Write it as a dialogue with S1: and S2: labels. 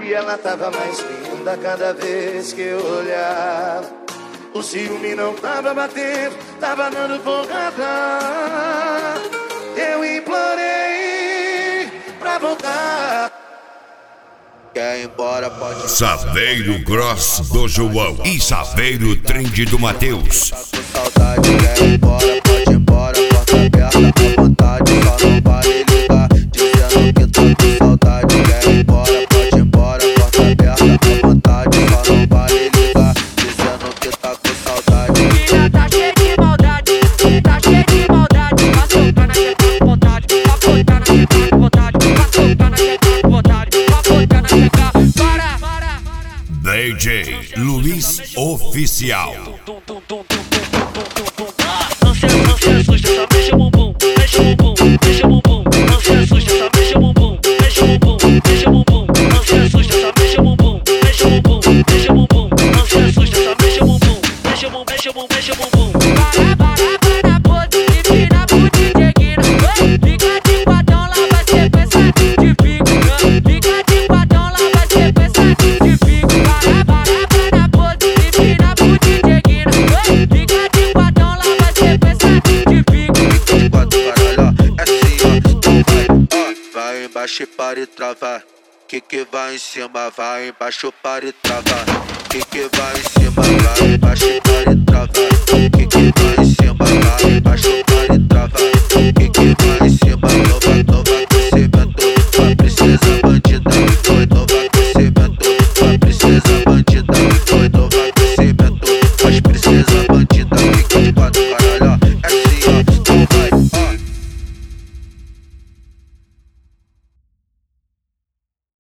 S1: E ela tava mais linda cada vez que eu olhava. O ciúme não tava batendo, tava dando porrada. Eu implorei pra voltar.
S2: Quer ir embora, pode ir.
S3: Saveiro Gross do João e Saveiro Trend do Matheus.
S2: Tá com saudade, quer ir embora, pode ir embora. Porta aberta à vontade, só não vale ligar. Dizendo que tá com saudade, quer ir embora, pode ir embora. Porta aberta à vontade, só não vale ligar. Dizendo que tá com saudade.
S4: Menina tá cheia de maldade, tá cheia de maldade. Vai soltar na teta com vontade, vai botar na teta com vontade, vai soltar na teta com vontade, vai botar na teta. Para!
S3: DJ Luiz Oficial.
S4: Não se assusta, só mexe o bumbum, mexe o bumbum, mexe o bumbum. Não se assusta, só mexe o bumbum, mexe o bumbum, mexe o bumbum. Não se assusta, só mexe o bumbum, mexe o bumbum, mexe o bumbum. Não se assusta, só mexe o bumbum, mexe o bumbum, mexe o bumbum, mexe o bumbum. Para, pose, empina pro DJ Guina. Liga de quadrão, lá vai ser pensar de pico. Liga de quadrão, lá vai ser pensar de pico. Para, pose, empina pro DJ Guina. Liga de quadrão, lá vai ser pensar de pico.
S2: De quatro, caralho, é assim, ó. Então vai embaixo e para e travar. Que vai em cima, vai embaixo, para e travar. Que vai em cima, vai embaixo e para e travar. Que vai em cima, vai embaixo, para e travar. Que vai em cima,